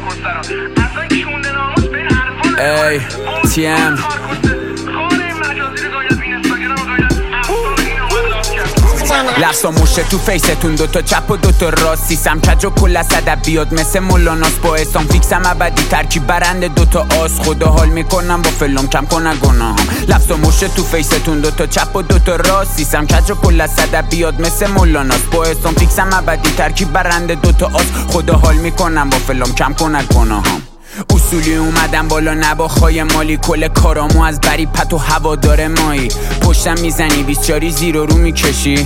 ای تیم لفظ و موشه تو فیستون دوتا چپ و دوتا راست سیسم کج و کل از ادبیات مثل مولاناس با اسلام فیکسم ابدی ترکیب برنده دوتا آس خدا حال میکنم با فلوم کم کنه گناهم لفظ و موشه تو فیستون دوتا چپ و دوتا راست سیسم کج و کل از ادبیات مثل مولاناس با اسلام فیکسم ابدی ترکیب برنده دوتا آس خدا حال میکنم با فلوم کم کنه گناهم اصولی اومدم بالا نباخای مالی کل کارامو از بری پت و هوادار مایی پشتم میزنی 24 زیر رو میکشی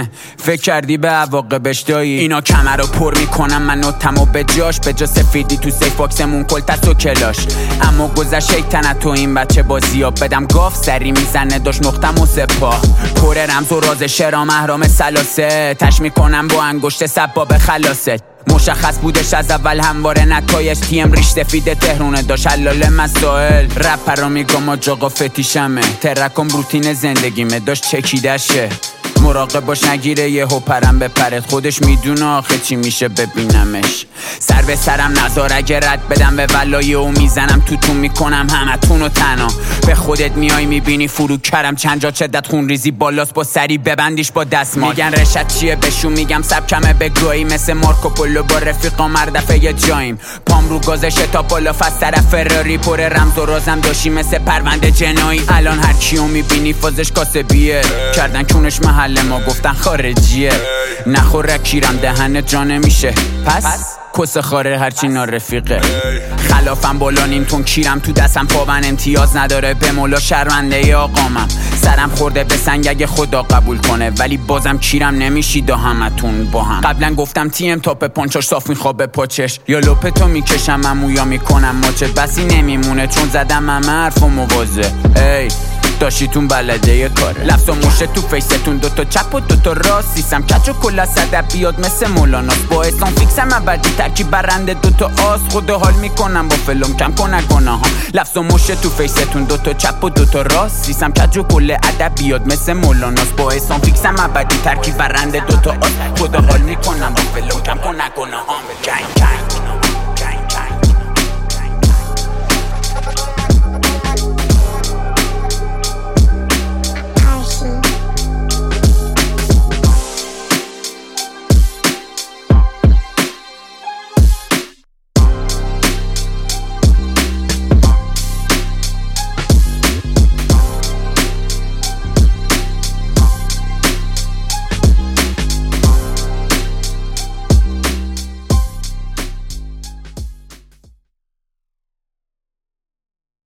فکر کردی به عواقبش دایی اینا کمر رو پر میکنم من نوتمو به جاش به جا سفیدی تو سیف باکسمون کلتست و کلاش اما گذشت شیطنت تو این بچه بازیاب بدم گاف سری میزنه داشت نقطم و سپاه پر رمز و راز شرام اهرام سلاسه تش میکنم با انگشت سباب خلاصت مشخص بودش از اول همواره نتایج تیم ریش سفید تهرونه داشت حلال مسائل رپر رو میگم آجاقا فتیشمه ترکم روتین زندگیمه داشت چکیدشه مراقب باش نگیره یهو پرم بپرد خودش میدونه آخه چی میشه ببینمش سر به سرم نذار اگه رد بدم به ولایه و میزنم تو میکنم همتون و تنها به خودت میای میبینی فرو کرم چند جا چدت خون ریزی بالاست با سری ببندیش با دستمال میگن رشد چیه بشون میگم سبکمه بگویی مثل مارکو پولو با رفیقا مردفه یه جاییم پام رو گازشه تا بالا فست طرف فراری پر رمز و رازم داشی مثل پرونده جنایی الان هر کیو میبینی فازش کاسبیه کردن کونش محل ما گفتن خارجیه نخوره کیرم دهنت جا نمیشه پس کس خاره هرچی نارفیقه خلافم بالا نیم تون کیرم تو دستم پابن امتیاز نداره به مولا شرمنده ی آقامم سرم خورده به سنگ اگه خدا قبول کنه ولی بازم کیرم نمیشی دا همتون با هم قبلا گفتم تیم تاپ پانچاش صاف میخوابه پاچش یا لپتو میکشم امو یا میکنم ماچت بسی نمیمونه چون زدم همه حرف و موازه ای داشتیتون بلده یه کاره لفظ و موشه تو فیستون دوتا چپ و دوتا راست سیسم کچ و کل از ادبیات مثل مولاناس با اسلام فیکسم ابدی ترکیب برنده دوتا آس خدا حال میکنم با فلوم کم کنه گناهم لفظ و موشه تو فیستون دوتا چپ و دوتا راست سیسم کچ و کل ادبیات مثل مولاناس با اسلام فیکسم ابدی ترکیب برنده دوتا آس خدا حال میکنم با فلوم کم کنه گناهم